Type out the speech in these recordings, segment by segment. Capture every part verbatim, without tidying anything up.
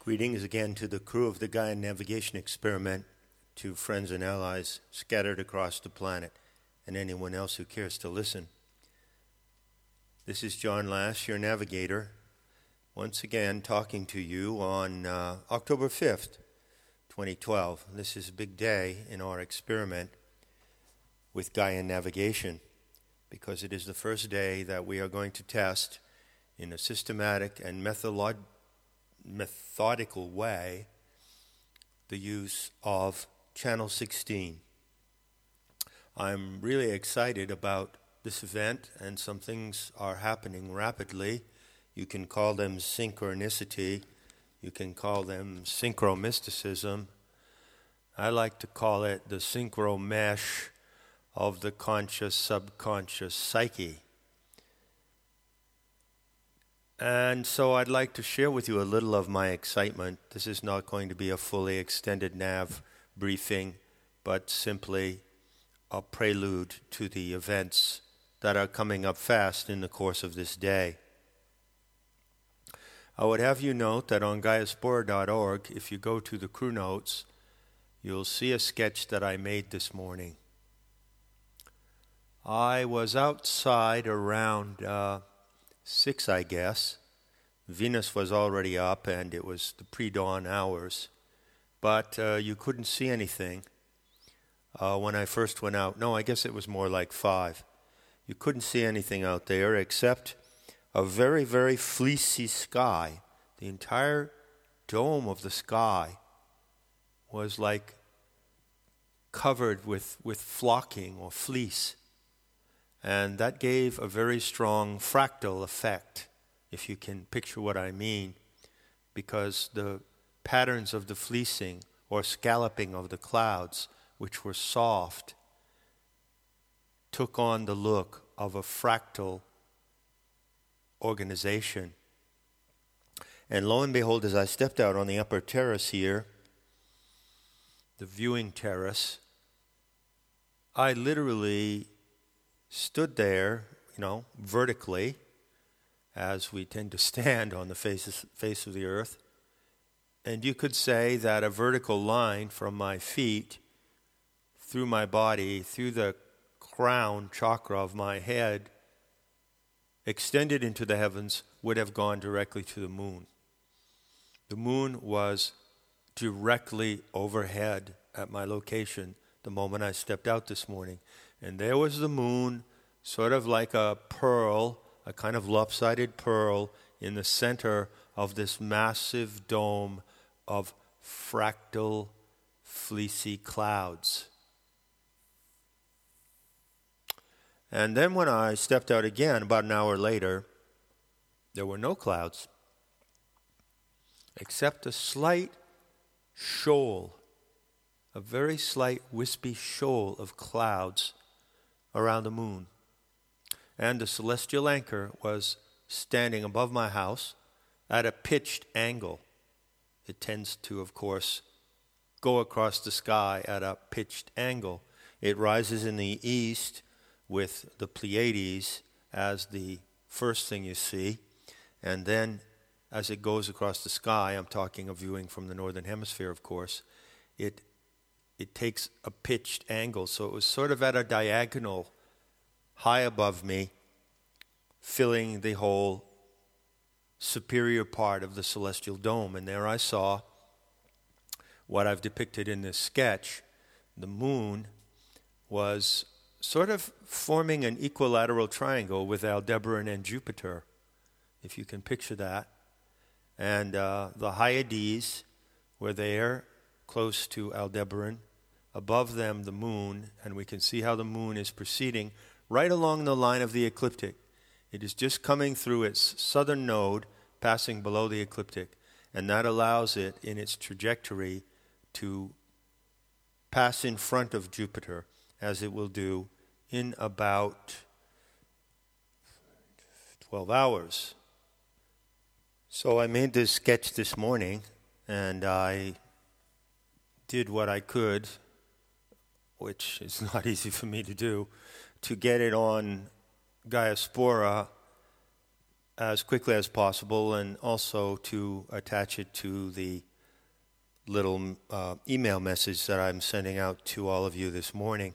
Greetings again to the crew of the Gaia Navigation Experiment, to friends and allies scattered across the planet, and anyone else who cares to listen. This is John Lash, your navigator, once again talking to you on uh, October fifth, twenty twelve. This is a big day in our experiment with Gaia Navigation, because it is the first day that we are going to test in a systematic and methodolo- methodical way the use of Channel sixteen. I'm really excited about this event, and some things are happening rapidly. You can call them synchronicity. You can call them synchromysticism. I like to call it the synchro mesh of the conscious subconscious psyche. And so I'd like to share with you a little of my excitement. This is not going to be a fully extended nav briefing, but simply a prelude to the events that are coming up fast in the course of this day. I would have you note that on Gaiaspora dot org, if you go to the crew notes, you'll see a sketch that I made this morning. I was outside around uh, six, I guess. Venus was already up, and it was the pre-dawn hours. But uh, you couldn't see anything uh, when I first went out. No, I guess it was more like five. You couldn't see anything out there except a very, very fleecy sky. The entire dome of the sky was like covered with, with flocking or fleece. And that gave a very strong fractal effect, if you can picture what I mean, because the patterns of the fleecing or scalloping of the clouds, which were soft, took on the look of a fractal organization. And lo and behold, as I stepped out on the upper terrace here, the viewing terrace, I literally stood there, you know, vertically, as we tend to stand on the face, face of the earth. And you could say that a vertical line from my feet through my body, through the crown chakra of my head, extended into the heavens, would have gone directly to the moon. The moon was directly overhead at my location the moment I stepped out this morning. And there was the moon, sort of like a pearl, a kind of lopsided pearl, in the center of this massive dome of fractal, fleecy clouds. And then when I stepped out again, about an hour later, there were no clouds, except a slight shoal, a very slight wispy shoal of clouds around the moon. And the celestial anchor was standing above my house at a pitched angle. It tends to, of course, go across the sky at a pitched angle. It rises in the east with the Pleiades as the first thing you see, and then as it goes across the sky, I'm talking of viewing from the northern hemisphere, of course, it it takes a pitched angle. So it was sort of at a diagonal high above me, filling the whole superior part of the celestial dome. And there I saw what I've depicted in this sketch. The moon was sort of forming an equilateral triangle with Aldebaran and Jupiter, if you can picture that. And uh, the Hyades were there, close to Aldebaran. Above them, the moon, and we can see how the moon is proceeding right along the line of the ecliptic. It is just coming through its southern node, passing below the ecliptic, and that allows it in its trajectory to pass in front of Jupiter, as it will do in about twelve hours. So I made this sketch this morning, and I did what I could, which is not easy for me to do, to get it on Gaiaspora as quickly as possible and also to attach it to the little uh, email message that I'm sending out to all of you this morning.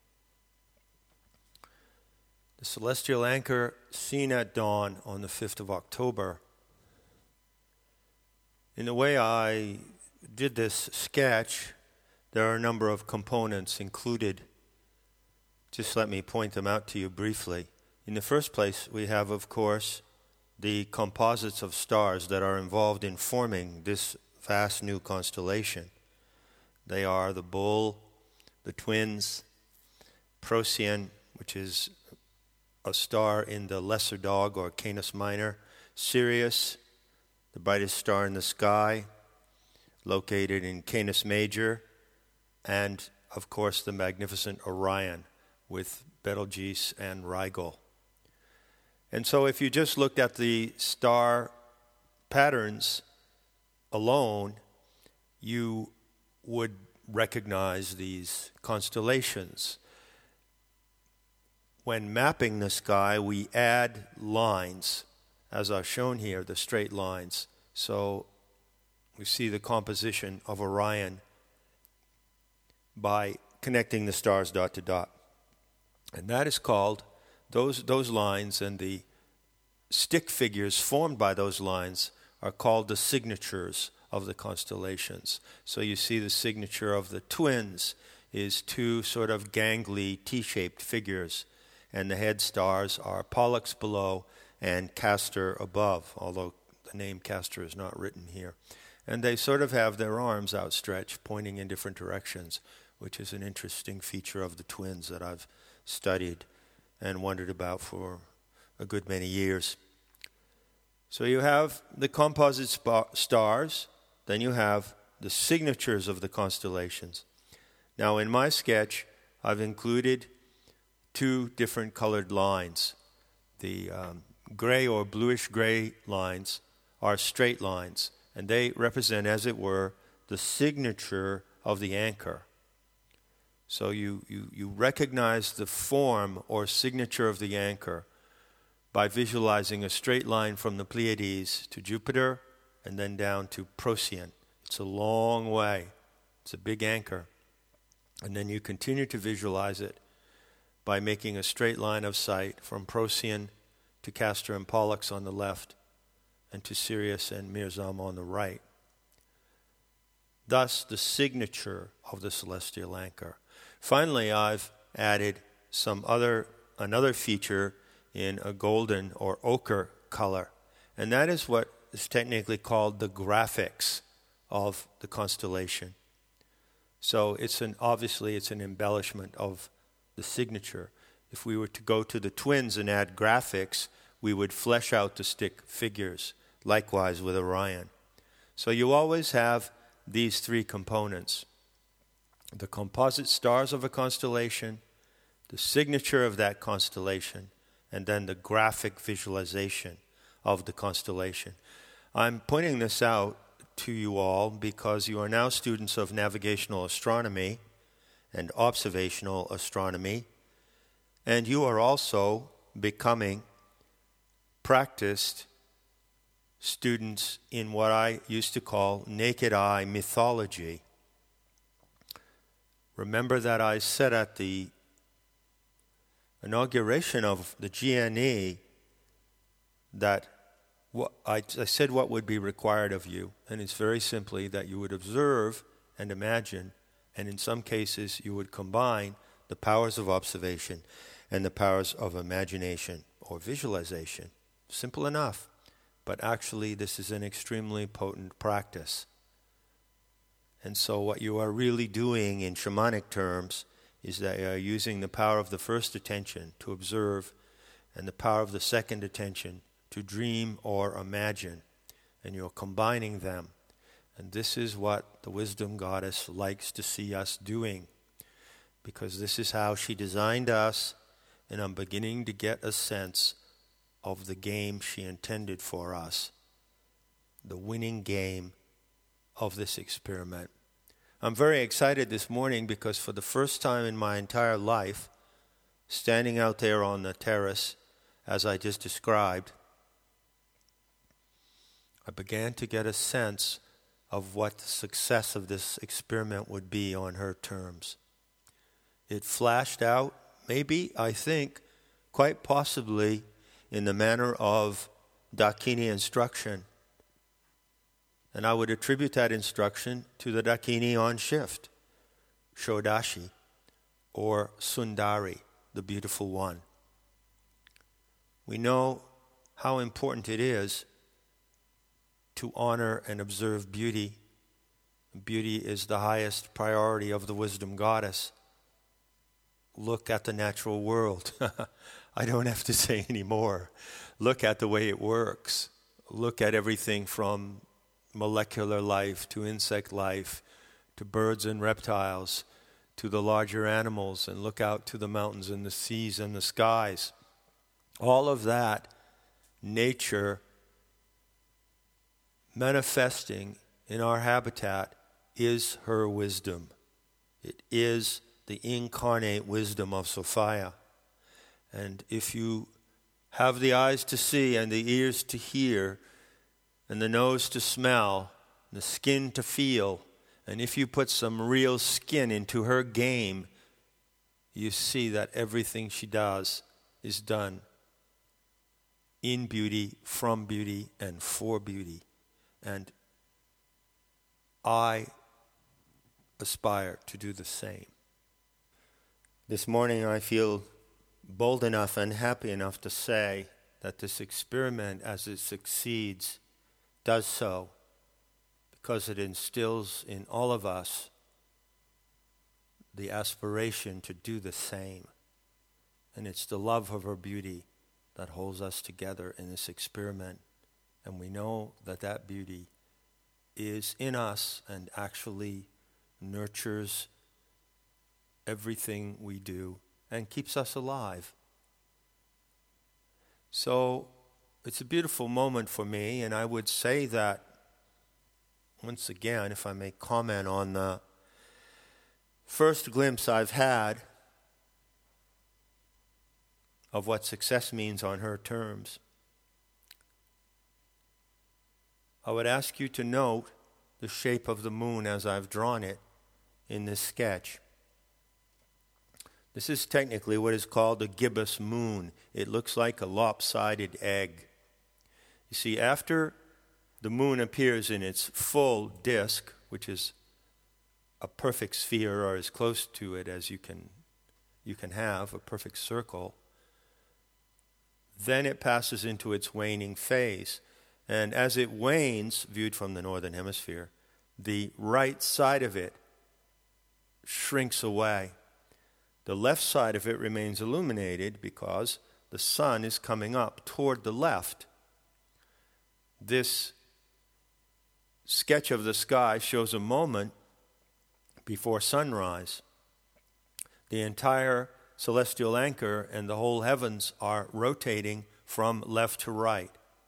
The celestial anchor seen at dawn on the fifth of October. In the way I did this sketch, there are a number of components included. Just let me point them out to you briefly. In the first place, we have, of course, the composites of stars that are involved in forming this vast new constellation. They are the Bull, the Twins, Procyon, which is a star in the Lesser Dog or Canis Minor, Sirius, the brightest star in the sky, located in Canis Major, and, of course, the magnificent Orion with Betelgeuse and Rigel. And so if you just looked at the star patterns alone, you would recognize these constellations. When mapping the sky, we add lines, as are shown here, the straight lines. So we see the composition of Orion by connecting the stars dot to dot. And that is called, those, those lines and the stick figures formed by those lines are called the signatures of the constellations. So you see the signature of the Twins is two sort of gangly T-shaped figures, and the head stars are Pollux below and Castor above, although the name Castor is not written here. And they sort of have their arms outstretched, pointing in different directions, which is an interesting feature of the Twins that I've studied and wondered about for a good many years. So you have the composite spa- stars, then you have the signatures of the constellations. Now in my sketch, I've included two different colored lines. The um, gray or bluish gray lines are straight lines, and they represent, as it were, the signature of the anchor. So you, you, you recognize the form or signature of the anchor by visualizing a straight line from the Pleiades to Jupiter and then down to Procyon. It's a long way. It's a big anchor. And then you continue to visualize it by making a straight line of sight from Procyon to Castor and Pollux on the left and to Sirius and Meerzam on the right. Thus, the signature of the celestial anchor. Finally, I've added some other another feature in a golden or ochre color, and that is what is technically called the graphics of the constellation. So it's an obviously it's an embellishment of the signature. If we were to go to the Twins and add graphics, we would flesh out the stick figures, likewise with Orion. So you always have these three components: the composite stars of a constellation, the signature of that constellation, and then the graphic visualization of the constellation. I'm pointing this out to you all because you are now students of navigational astronomy and observational astronomy, and you are also becoming practiced students in what I used to call naked eye mythology. Remember that I said at the inauguration of the G N E that what I, I said what would be required of you, and it's very simply that you would observe and imagine, and in some cases you would combine the powers of observation and the powers of imagination or visualization. Simple enough, but actually this is an extremely potent practice. And so what you are really doing in shamanic terms is that you are using the power of the first attention to observe and the power of the second attention to dream or imagine, and you're combining them. And this is what the wisdom goddess likes to see us doing, because this is how she designed us, and I'm beginning to get a sense of the game she intended for us, the winning game of this experiment. I'm very excited this morning because for the first time in my entire life, standing out there on the terrace, as I just described, I began to get a sense of what the success of this experiment would be on her terms. It flashed out, maybe, I think, quite possibly in the manner of Dakini instruction. And I would attribute that instruction to the Dakini on shift, Shodashi, or Sundari, the beautiful one. We know how important it is to honor and observe beauty. Beauty is the highest priority of the wisdom goddess. Look at the natural world. I don't have to say any more. Look at the way it works. Look at everything from molecular life to insect life to birds and reptiles to the larger animals, and look out to the mountains and the seas and the skies. All of that nature manifesting in our habitat is her wisdom. It is the incarnate wisdom of Sophia. And if you have the eyes to see and the ears to hear and the nose to smell and the skin to feel, and if you put some real skin into her game, you see that everything she does is done in beauty, from beauty, and for beauty. And I aspire to do the same. This morning I feel bold enough and happy enough to say that this experiment, as it succeeds, does so because it instills in all of us the aspiration to do the same. And it's the love of her beauty that holds us together in this experiment. And we know that that beauty is in us and actually nurtures everything we do and keeps us alive. So it's a beautiful moment for me, and I would say that, once again, if I may comment on the first glimpse I've had of what success means on her terms, I would ask you to note the shape of the moon as I've drawn it in this sketch. This is technically what is called a gibbous moon. It looks like a lopsided egg. You see, after the moon appears in its full disk, which is a perfect sphere or as close to it as you can, you can have, a perfect circle, then it passes into its waning phase. And as it wanes, viewed from the northern hemisphere, the right side of it shrinks away. The left side of it remains illuminated because the sun is coming up toward the left. This sketch of the sky shows a moment before sunrise. The entire celestial anchor and the whole heavens are rotating from left to right.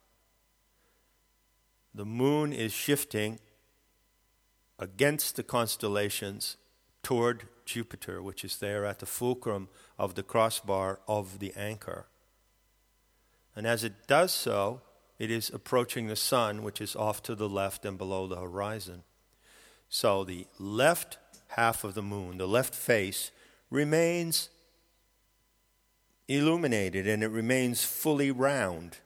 The moon is shifting against the constellations toward Jupiter, which is there at the fulcrum of the crossbar of the anchor. And as it does so, it is approaching the sun, which is off to the left and below the horizon. So the left half of the moon, the left face, remains illuminated and it remains fully round.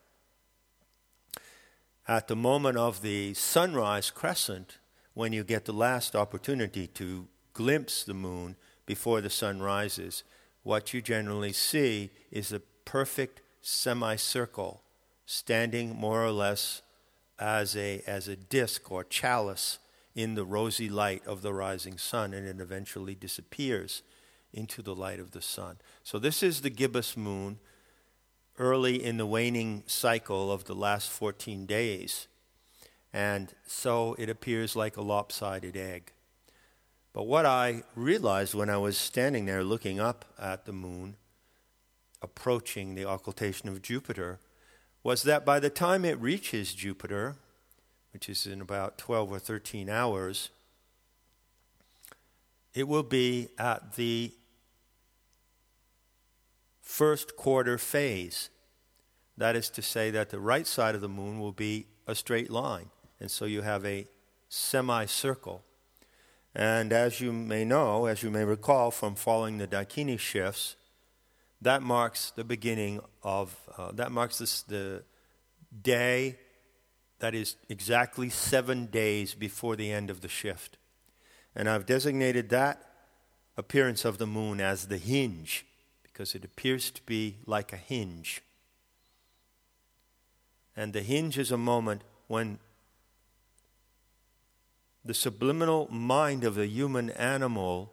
At the moment of the sunrise crescent, when you get the last opportunity to glimpse the moon before the sun rises, what you generally see is a perfect semicircle standing more or less as a as a disk or chalice in the rosy light of the rising sun, and it eventually disappears into the light of the sun. So this is the gibbous moon early in the waning cycle of the last fourteen days. And so it appears like a lopsided egg. But what I realized when I was standing there looking up at the moon, approaching the occultation of Jupiter, was that by the time it reaches Jupiter, which is in about twelve or thirteen hours, it will be at the first quarter phase. That is to say that the right side of the moon will be a straight line. And so you have a semicircle. And as you may know, as you may recall from following the Dakini shifts, that marks the beginning of, uh, that marks this, the day that is exactly seven days before the end of the shift. And I've designated that appearance of the moon as the hinge, because it appears to be like a hinge. And the hinge is a moment when the subliminal mind of the human animal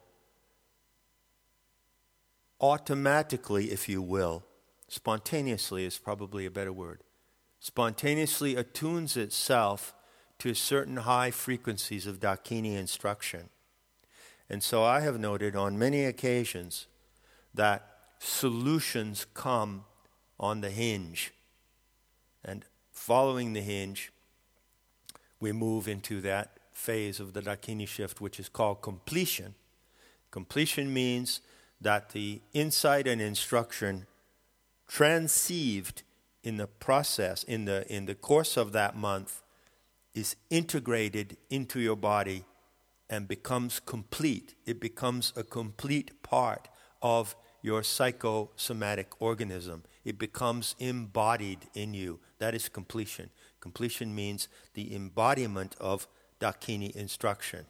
automatically, if you will, spontaneously is probably a better word, spontaneously attunes itself to certain high frequencies of Dakini instruction. And so I have noted on many occasions that solutions come on the hinge. And following the hinge, we move into that phase of the Dakini shift, which is called completion. Completion means that the insight and instruction transceived in the process, in the in the course of that month, is integrated into your body and becomes complete. It becomes a complete part of your psychosomatic organism. It becomes embodied in you. That is completion. Completion means the embodiment of Dakini instruction.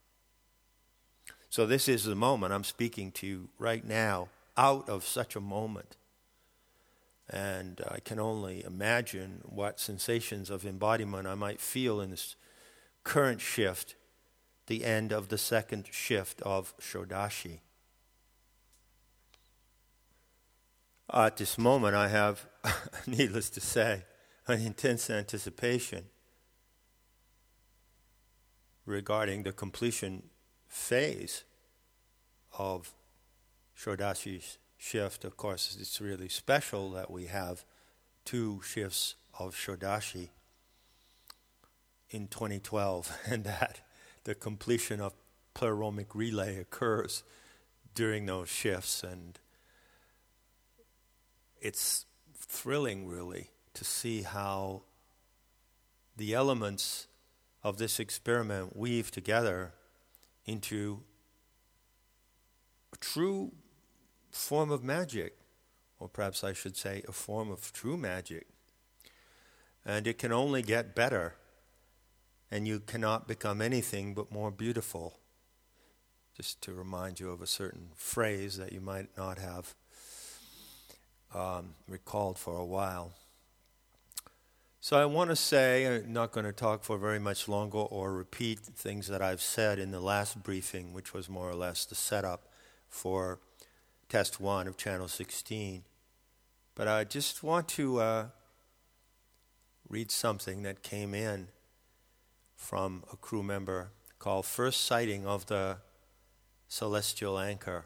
So this is the moment I'm speaking to you right now, out of such a moment. And I can only imagine what sensations of embodiment I might feel in this current shift, the end of the second shift of Shodashi. At this moment, I have, needless to say, an intense anticipation regarding the completion phase of Shodashi's shift. Of course, it's really special that we have two shifts of Shodashi in twenty twelve, and that the completion of pleroma relay occurs during those shifts. And it's thrilling, really, to see how the elements of this experiment weave together into a true form of magic, or perhaps I should say a form of true magic. And it can only get better, and you cannot become anything but more beautiful. Just to remind you of a certain phrase that you might not have um, recalled for a while. So I want to say, I'm not going to talk for very much longer or repeat things that I've said in the last briefing, which was more or less the setup for test one of channel sixteen. But I just want to uh, read something that came in from a crew member called First Sighting of the Celestial Anchor.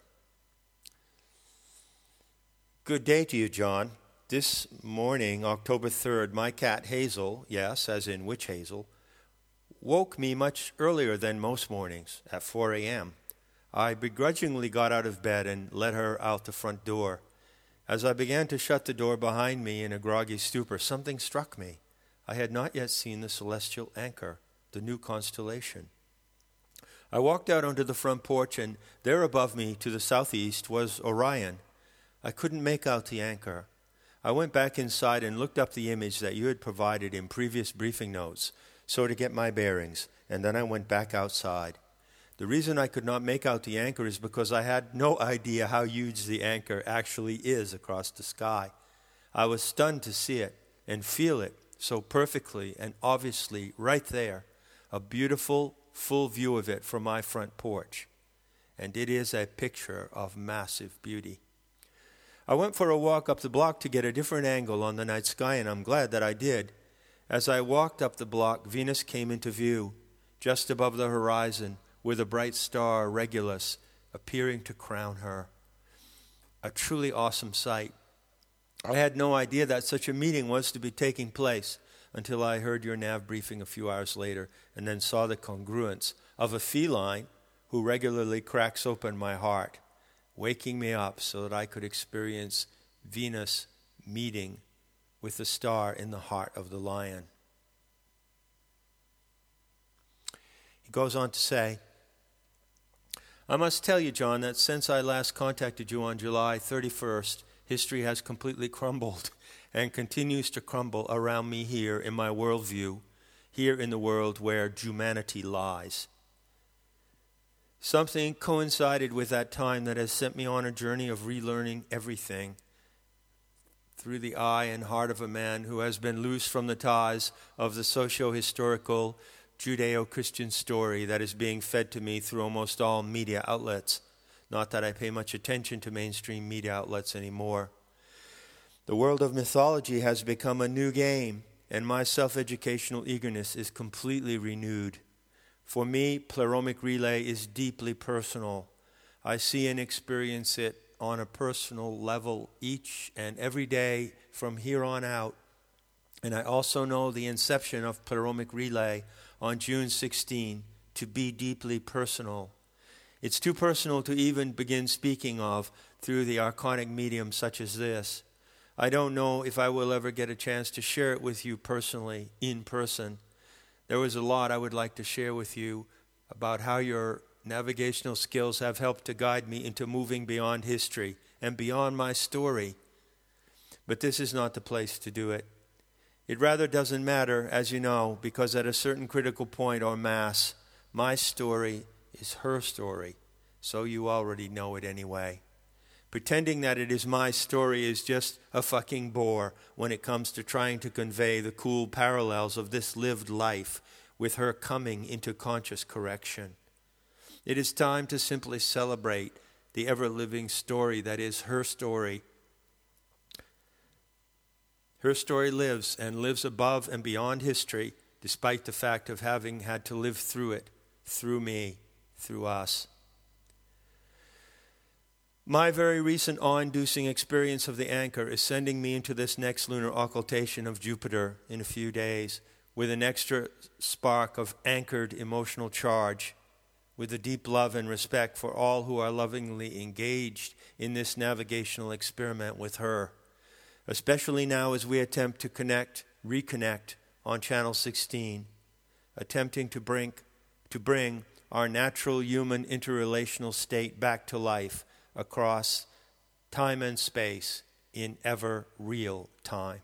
Good day to you, John. This morning, October third, my cat Hazel, yes, as in witch Hazel, woke me much earlier than most mornings, at four a.m. I begrudgingly got out of bed and let her out the front door. As I began to shut the door behind me in a groggy stupor, something struck me. I had not yet seen the Celestial Anchor, the new constellation. I walked out onto the front porch, and there above me to the southeast was Orion. I couldn't make out the anchor. I went back inside and looked up the image that you had provided in previous briefing notes, so to get my bearings, and then I went back outside. The reason I could not make out the anchor is because I had no idea how huge the anchor actually is across the sky. I was stunned to see it and feel it so perfectly and obviously right there, a beautiful, full view of it from my front porch. And it is a picture of massive beauty. I went for a walk up the block to get a different angle on the night sky, and I'm glad that I did. As I walked up the block, Venus came into view, just above the horizon, with a bright star, Regulus, appearing to crown her. A truly awesome sight. I had no idea that such a meeting was to be taking place until I heard your nav briefing a few hours later, and then saw the congruence of a feline who regularly cracks open my heart, waking me up so that I could experience Venus meeting with the star in the heart of the lion. goes on to say, I must tell you, John, that since I last contacted you on July thirty-first, history has completely crumbled and continues to crumble around me here in my worldview, here in the world where humanity lies. Something coincided with that time that has sent me on a journey of relearning everything through the eye and heart of a man who has been loosed from the ties of the socio-historical Judeo-Christian story that is being fed to me through almost all media outlets. Not that I pay much attention to mainstream media outlets anymore. The world of mythology has become a new game, and my self-educational eagerness is completely renewed. For me, Pleromaic Relay is deeply personal. I see and experience it on a personal level each and every day from here on out. And I also know the inception of Pleromaic Relay on June sixteenth to be deeply personal. It's too personal to even begin speaking of through the archonic medium such as this. I don't know if I will ever get a chance to share it with you personally, in person. There was a lot I would like to share with you about how your navigational skills have helped to guide me into moving beyond history and beyond my story. But this is not the place to do it. It rather doesn't matter, as you know, because at a certain critical point or mass, my story is her story, so you already know it anyway. Pretending that it is my story is just a fucking bore when it comes to trying to convey the cool parallels of this lived life with her coming into conscious correction. It is time to simply celebrate the ever-living story that is her story. Her story lives and lives above and beyond history, despite the fact of having had to live through it, through me, through us. My very recent awe-inducing experience of the anchor is sending me into this next lunar occultation of Jupiter in a few days with an extra spark of anchored emotional charge, with a deep love and respect for all who are lovingly engaged in this navigational experiment with her, especially now as we attempt to connect, reconnect on Channel sixteen, attempting to bring, to bring our natural human interrelational state back to life across time and space in ever real time.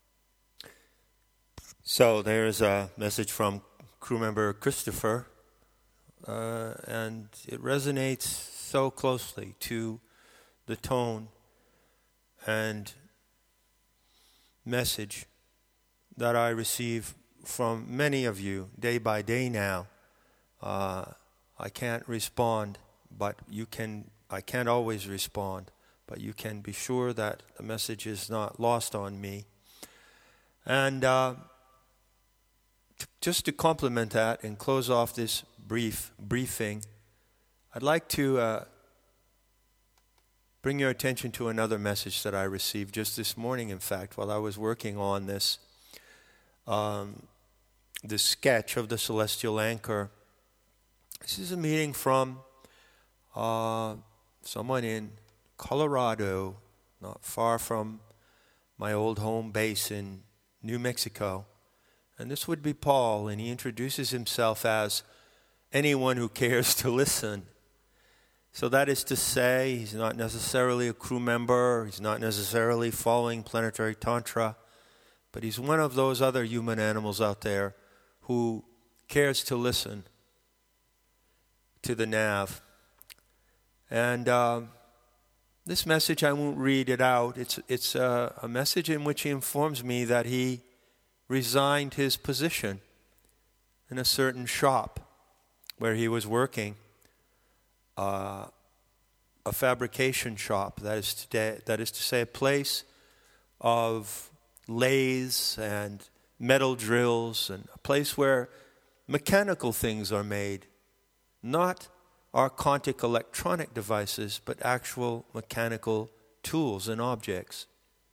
So there's a message from crew member Christopher, uh, and it resonates so closely to the tone and message that I receive from many of you day by day now. Uh, I can't respond, but you can I can't always respond, but you can be sure that the message is not lost on me. And uh, t- just to complement that and close off this brief briefing, I'd like to uh, bring your attention to another message that I received just this morning, in fact, while I was working on this, um, this sketch of the celestial anchor. This is a meeting from Uh, someone in Colorado, not far from my old home base in New Mexico. And this would be Paul, and he introduces himself as anyone who cares to listen. So that is to say, he's not necessarily a crew member, he's not necessarily following Planetary Tantra, but he's one of those other human animals out there who cares to listen to the nav. And uh, this message, I won't read it out. It's it's a, a message in which he informs me that he resigned his position in a certain shop where he was working, uh, a fabrication shop. That is to that is to say, a place of lathes and metal drills, and a place where mechanical things are made, not archontic electronic devices, but actual mechanical tools and objects.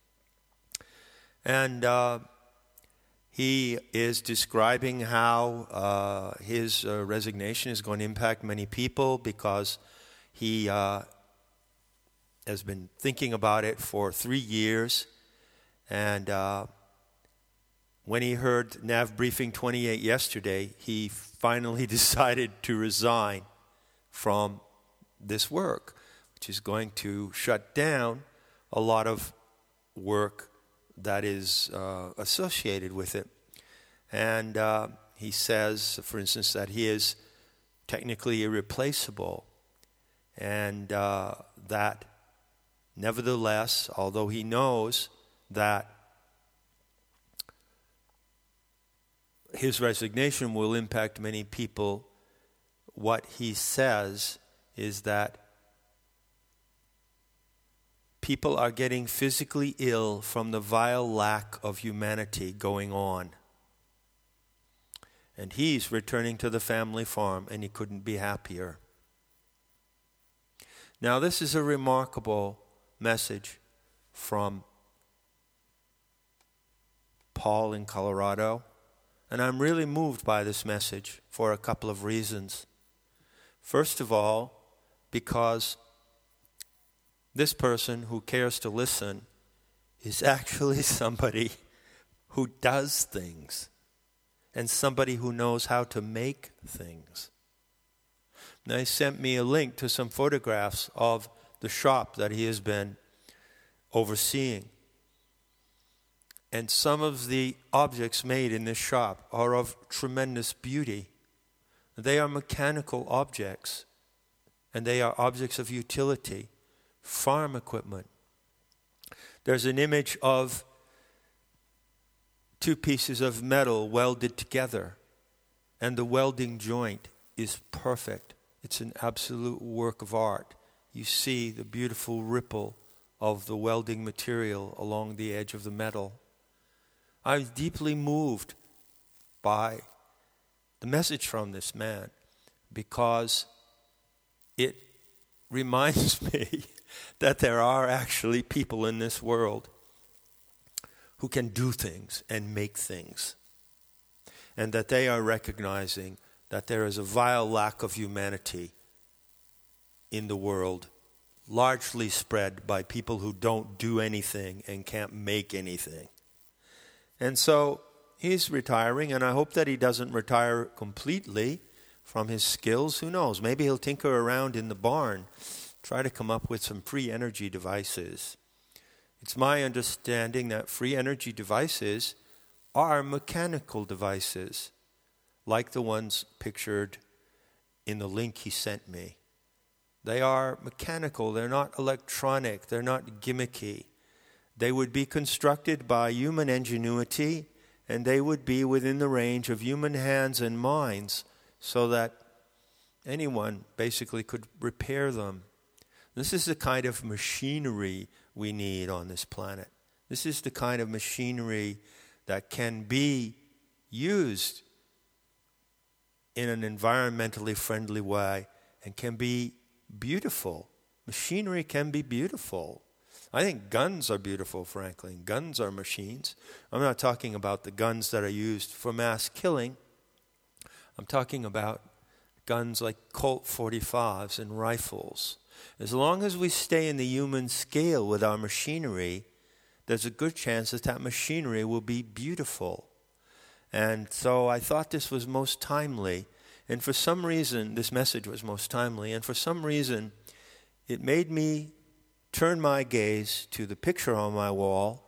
And uh, he is describing how uh, his uh, resignation is going to impact many people, because he uh, has been thinking about it for three years. And uh, when he heard Nav Briefing twenty-eight yesterday, he finally decided to resign from this work, which is going to shut down a lot of work that is uh, associated with it. And uh, he says, for instance, that he is technically irreplaceable, and uh, that nevertheless, although he knows that his resignation will impact many people, what he says is that people are getting physically ill from the vile lack of humanity going on. And he's returning to the family farm, and he couldn't be happier. Now, this is a remarkable message from Paul in Colorado, and I'm really moved by this message for a couple of reasons. First of all, because this person who cares to listen is actually somebody who does things and somebody who knows how to make things. Now, he sent me a link to some photographs of the shop that he has been overseeing. And some of the objects made in this shop are of tremendous beauty. They are mechanical objects, and they are objects of utility, farm equipment. There's an image of two pieces of metal welded together, and the welding joint is perfect. It's an absolute work of art. You see the beautiful ripple of the welding material along the edge of the metal. I was deeply moved by the message from this man, because it reminds me that there are actually people in this world who can do things and make things, and that they are recognizing that there is a vile lack of humanity in the world, largely spread by people who don't do anything and can't make anything. And so he's retiring, and I hope that he doesn't retire completely from his skills. Who knows? Maybe he'll tinker around in the barn, try to come up with some free energy devices. It's my understanding that free energy devices are mechanical devices, like the ones pictured in the link he sent me. They are mechanical, they're not electronic, they're not gimmicky. They would be constructed by human ingenuity, and they would be within the range of human hands and minds, so that anyone basically could repair them. This is the kind of machinery we need on this planet. This is the kind of machinery that can be used in an environmentally friendly way and can be beautiful. Machinery can be beautiful. I think guns are beautiful, frankly. Guns are machines. I'm not talking about the guns that are used for mass killing. I'm talking about guns like Colt forty-fives and rifles. As long as we stay in the human scale with our machinery, there's a good chance that that machinery will be beautiful. And so I thought this was most timely. And for some reason, this message was most timely. And for some reason, it made me turn my gaze to the picture on my wall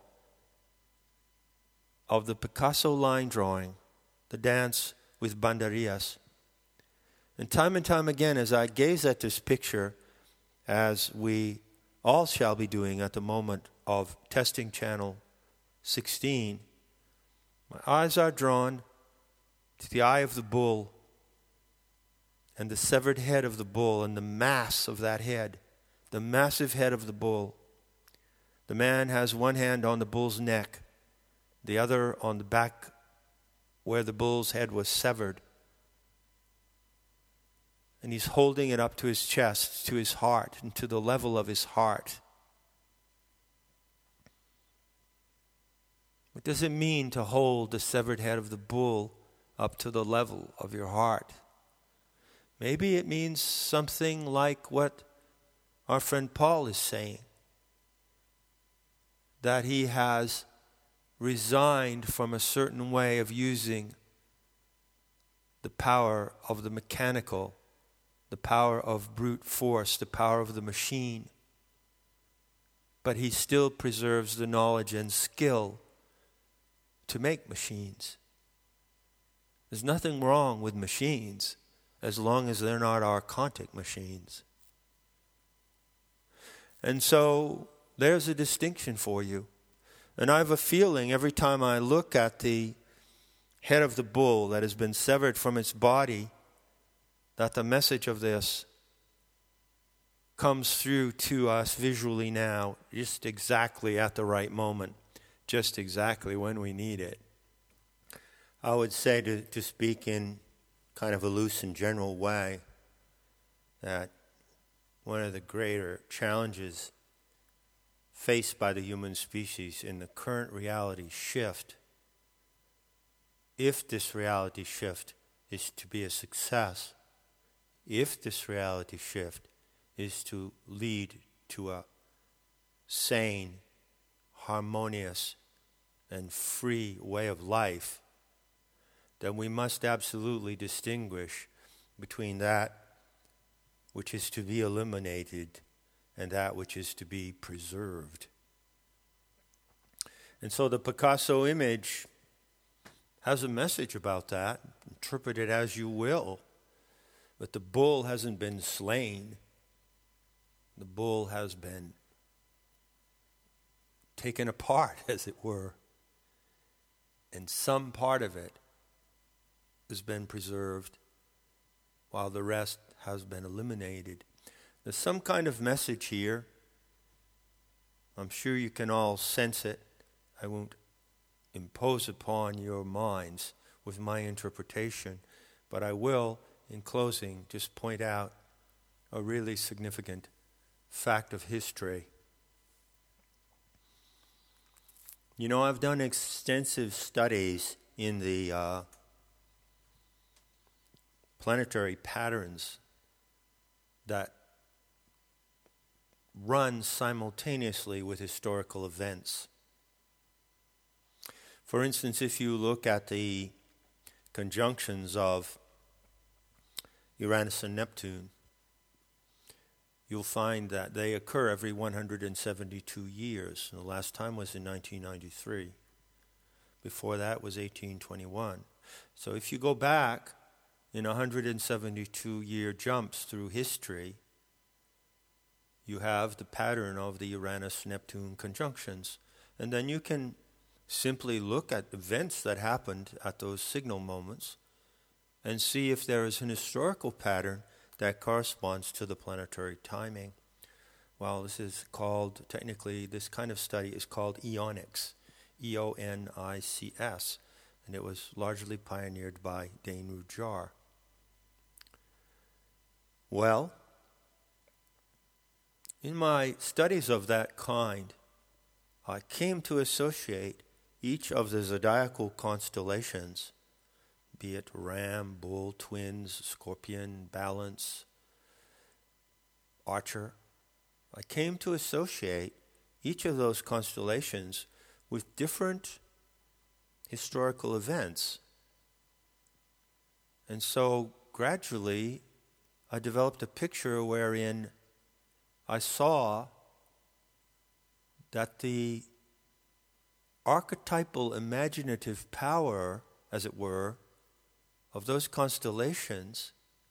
of the Picasso line drawing, the dance with banderillas. And time and time again, as I gaze at this picture, as we all shall be doing at the moment of testing channel sixteen, my eyes are drawn to the eye of the bull and the severed head of the bull and the mass of that head, the massive head of the bull. The man has one hand on the bull's neck, the other on the back where the bull's head was severed. And he's holding it up to his chest, to his heart, and to the level of his heart. What does it mean to hold the severed head of the bull up to the level of your heart? Maybe it means something like what our friend Paul is saying, that he has resigned from a certain way of using the power of the mechanical, the power of brute force, the power of the machine. But he still preserves the knowledge and skill to make machines. There's nothing wrong with machines as long as they're not archontic machines. And so there's a distinction for you. And I have a feeling every time I look at the head of the bull that has been severed from its body, that the message of this comes through to us visually now, just exactly at the right moment, just exactly when we need it. I would say, to, to speak in kind of a loose and general way, that one of the greater challenges faced by the human species in the current reality shift, if this reality shift is to be a success, if this reality shift is to lead to a sane, harmonious, and free way of life, then we must absolutely distinguish between that which is to be eliminated and that which is to be preserved. And so the Picasso image has a message about that. Interpret it as you will. But the bull hasn't been slain. The bull has been taken apart, as it were. And some part of it has been preserved while the rest has been eliminated. There's some kind of message here. I'm sure you can all sense it. I won't impose upon your minds with my interpretation, but I will, in closing, just point out a really significant fact of history. You know, I've done extensive studies in the uh, planetary patterns that run simultaneously with historical events. For instance, if you look at the conjunctions of Uranus and Neptune, you'll find that they occur every one hundred seventy-two years. And the last time was in nineteen ninety-three. Before that was eighteen twenty-one. So if you go back in one hundred seventy-two year jumps through history, you have the pattern of the Uranus-Neptune conjunctions. And then you can simply look at events that happened at those signal moments and see if there is an historical pattern that corresponds to the planetary timing. Well, this is called, technically, this kind of study is called eonics, E O N I C S, and it was largely pioneered by Dane Rudhyar. Well, in my studies of that kind, I came to associate each of the zodiacal constellations, be it Ram, Bull, Twins, Scorpion, Balance, Archer, I came to associate each of those constellations with different historical events. And so gradually I developed a picture wherein I saw that the archetypal imaginative power, as it were, of those constellations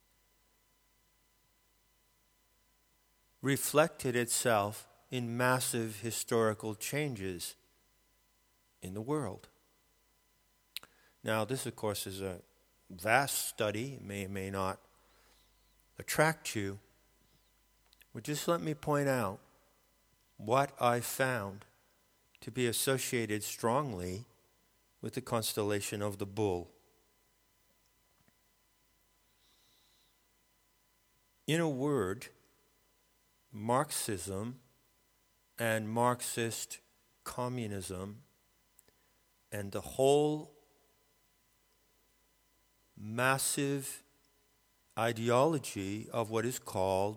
reflected itself in massive historical changes in the world. Now, this, of course, is a vast study. It may or may not attract you. But just let me point out what I found to be associated strongly with the constellation of the Bull. In a word, Marxism and Marxist communism and the whole massive ideology of what is called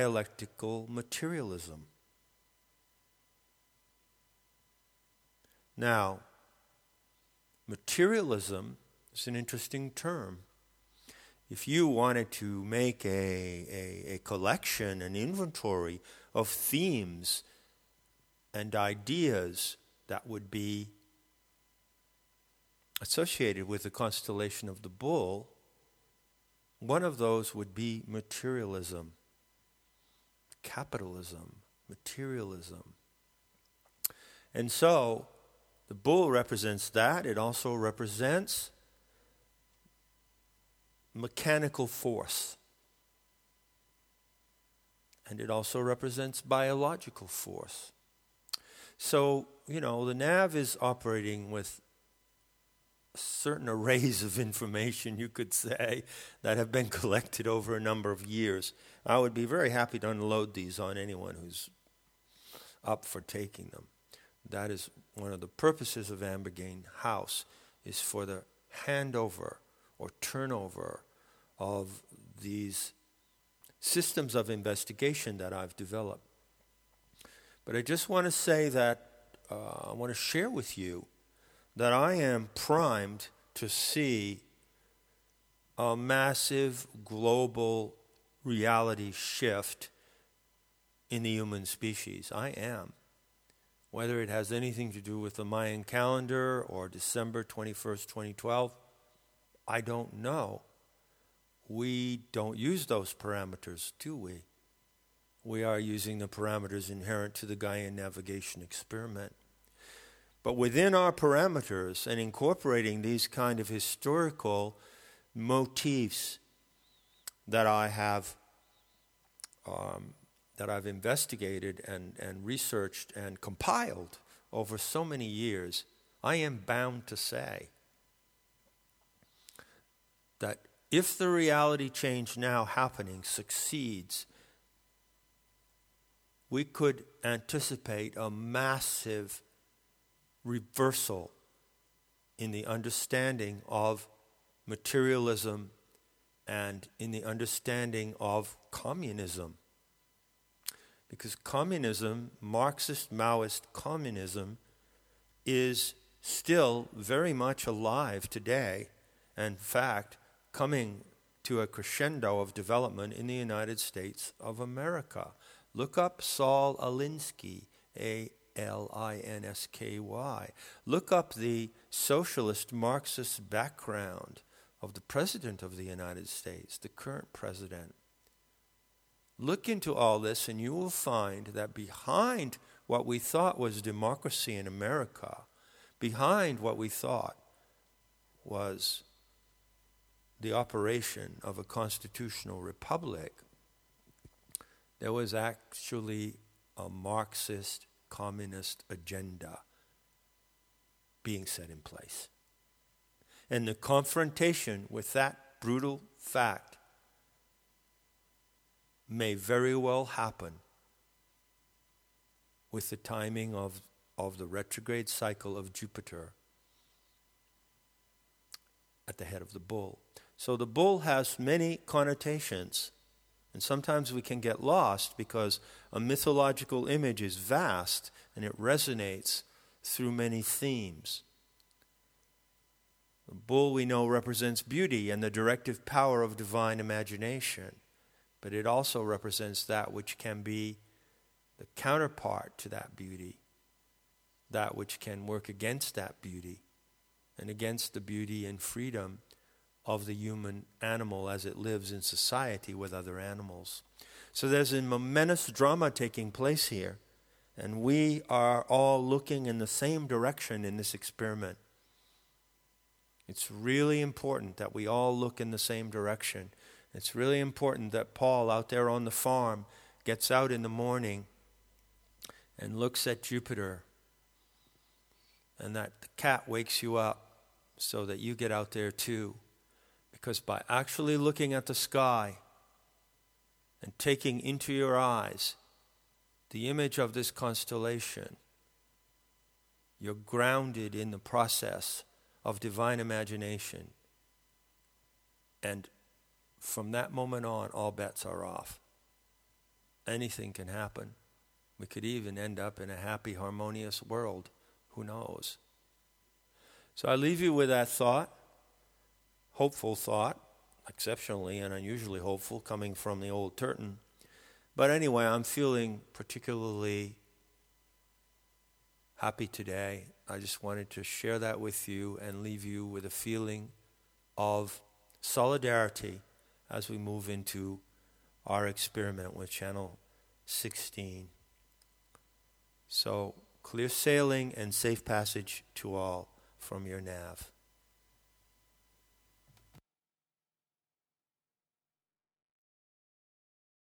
dialectical materialism. Now, materialism is an interesting term. If you wanted to make a, a, a collection, an inventory of themes and ideas that would be associated with the constellation of the bull, one of those would be materialism, capitalism, materialism. And so, the bull represents that. It also represents mechanical force. And it also represents biological force. So, you know, the nav is operating with certain arrays of information, you could say, that have been collected over a number of years. I would be very happy to unload these on anyone who's up for taking them. That is one of the purposes of Ambergain House, is for the handover or turnover of these systems of investigation that I've developed. But I just want to say that uh, I want to share with you that I am primed to see a massive global reality shift in the human species. I am. Whether it has anything to do with the Mayan calendar or December twenty-first, twenty twelve, I don't know. We don't use those parameters, do we? We are using the parameters inherent to the Gaian navigation experiment. But within our parameters and incorporating these kind of historical motifs that I have um, that I've investigated and, and researched and compiled over so many years, I am bound to say that if the reality change now happening succeeds, we could anticipate a massive reversal in the understanding of materialism and in the understanding of communism. Because communism, Marxist, Maoist communism, is still very much alive today. In fact, coming to a crescendo of development in the United States of America. Look up Saul Alinsky, A L I N S K Y. Look up the socialist Marxist background of the President of the United States, the current president. Look into all this and you will find that behind what we thought was democracy in America, behind what we thought was the operation of a constitutional republic, there was actually a Marxist communist agenda being set in place. And the confrontation with that brutal fact may very well happen with the timing of, of the retrograde cycle of Jupiter at the head of the bull. So the bull has many connotations, and sometimes we can get lost because a mythological image is vast and it resonates through many themes. The bull, we know, represents beauty and the directive power of divine imagination, but it also represents that which can be the counterpart to that beauty, that which can work against that beauty and against the beauty and freedom of the human animal as it lives in society with other animals. So there's a momentous drama taking place here, and we are all looking in the same direction in this experiment. It's really important that we all look in the same direction. It's really important that Paul out there on the farm gets out in the morning and looks at Jupiter, and that the cat wakes you up so that you get out there too. Because by actually looking at the sky and taking into your eyes the image of this constellation, you're grounded in the process of divine imagination. And from that moment on, all bets are off. Anything can happen. We could even end up in a happy, harmonious world Who knows? So I leave you with that thought, hopeful thought, exceptionally and unusually hopeful, coming from the old Turton. But anyway, I'm feeling particularly happy today. I just wanted to share that with you and leave you with a feeling of solidarity as we move into our experiment with Channel sixteen. So, clear sailing and safe passage to all from your nav.